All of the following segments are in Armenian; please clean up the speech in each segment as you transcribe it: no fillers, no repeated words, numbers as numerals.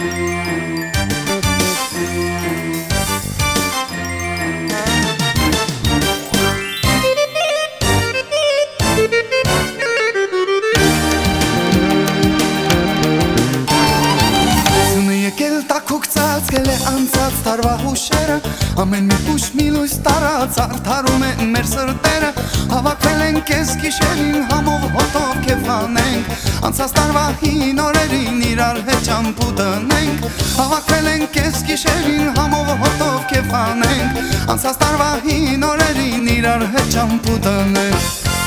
Գել է անցած տարվա հուշերը, ամեն մի ուշ մի լույս տարած արդարում են մեր սրտերը, հավաքվել ենք կես գիշերին համով հոտով կեվ հանենք, անցած տարվա հին օրերին իրար հետ ճամփու դնենք, հավաքվել ենք կես գիշերին համով հոտով կեվ հանենք, անցած տարվա հին օրերին իրար հետ ճամփու դնենք։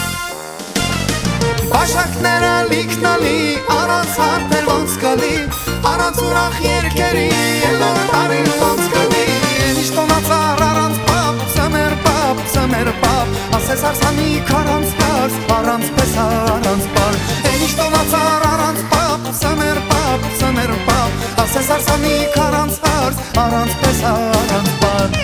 Բաշակները լիքնալի, առանց հարդեր ոնց կլի, առանց ուրախ երկերի, ելոր տարին ոնց կլի, Ենիշ տոնացար առանց պապ, ծմեր պապ, ասես արսանիք առանց կարս, առանց պես առանց պար, Ենիշ տոնացար առանց պապ, ծմեր պապ, ասես արսանիք առանց կարս, առանց պես առանց պար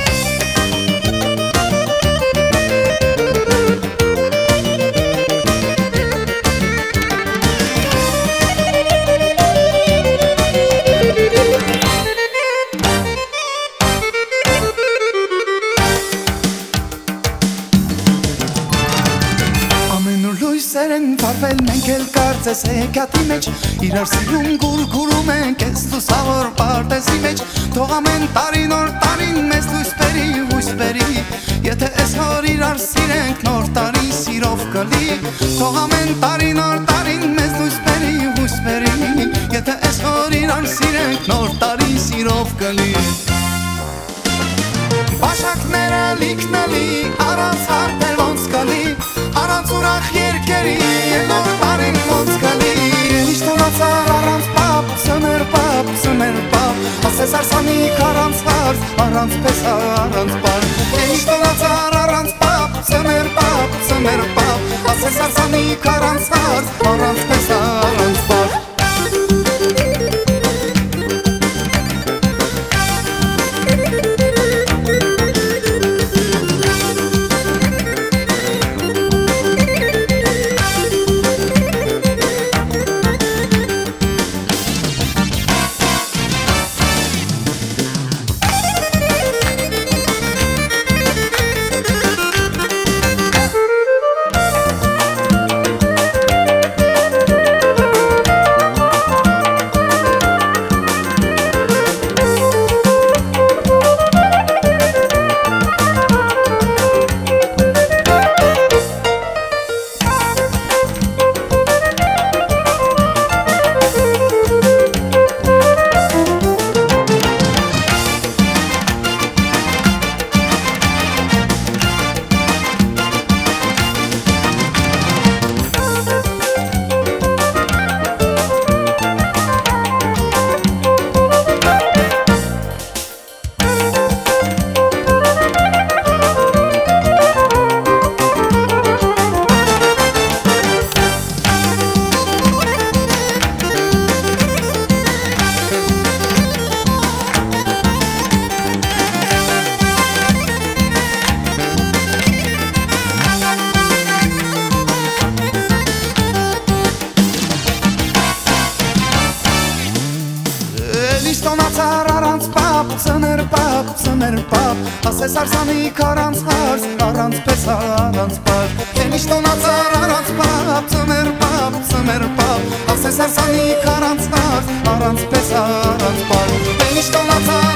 Սերեն վարվել մենք էլ կարծես հեքիաթի մեջ Իրար սիրում գուրգուրում ենք ես լուսավոր պարտեզի մեջ Թող ամեն տարին օր տարին մեզ լույս բերի հույս բերի Եթե ես հոր իրար սիրենք նոր տարի սիրով կլի Թող ամեն տարին օր տարին մեզ լույս բերի հույս բերի Եթե ես հոր իրար սիրենք նոր տարի սիրով կլի Բաշակները լիքնալի առանց հարդեր ոնց կլի Առանց ուրախ երկերի ելոր տարին ոնց կլի Ենիշ տոնացար առանց պապ, ծմեր պապ Ասես արսանիք առանց հարց, առանց պես առանց պար Ենիշ տոնացար առանց պապ, ծմեր պապ Ասես արսանիք առանց հարց, առանց պես առանց պար Տոնացար առանց պապ, ծմեր պապ Ասես արսանիք առանց հարց, առանց պես առանց պար Ենիշ տոնացար առանց պապ, ծմեր պապ Ասես արսանիք առանց հարց, առանց պես առանց պար Ենիշ տոնացար